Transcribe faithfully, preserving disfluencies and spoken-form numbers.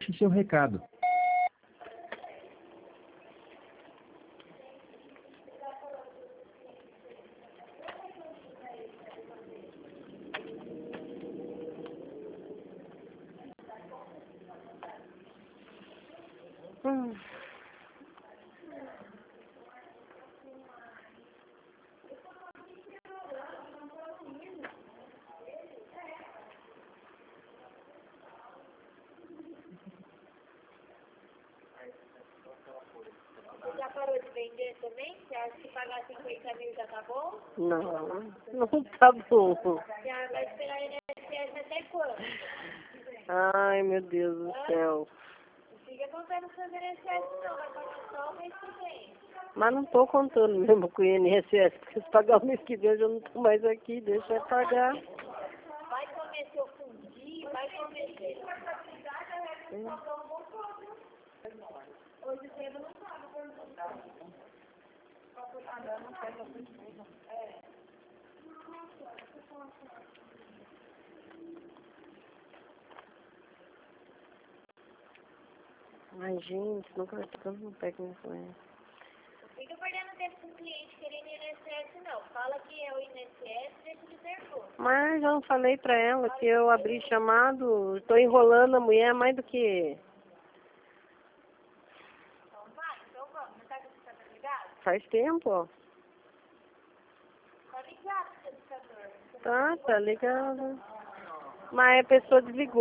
Deixe seu recado. Hum. Você já parou de vender também? Você acha que pagar cinquenta mil já tá bom? Não, não tá bom. Já vai esperar a I N S S até quando? Ai, meu Deus do céu. Não fica contando com o I N S S não, vai pagar só o mês que vem. Mas não tô contando mesmo com o I N S S, porque se pagar o mês que vem eu já não tô mais aqui, deixa eu pagar. Vai comer seu fundi, vai comer seu... Hoje cedo não paga, por exemplo. Ah, não, não pega o É. Ai, gente, nunca vai tocando no pé que me foi. Não fica perdendo tempo com o cliente querendo I N S S, não. Fala que é o I N S S, deixa de nervoso. Mas já não falei pra ela que eu abri chamado, tô enrolando a mulher mais do que... Então vai, então vamos. Não tá com o computador ligado? Faz tempo, ó. Tá ligado o computador. Tá, tá ligado. Mas a pessoa desligou.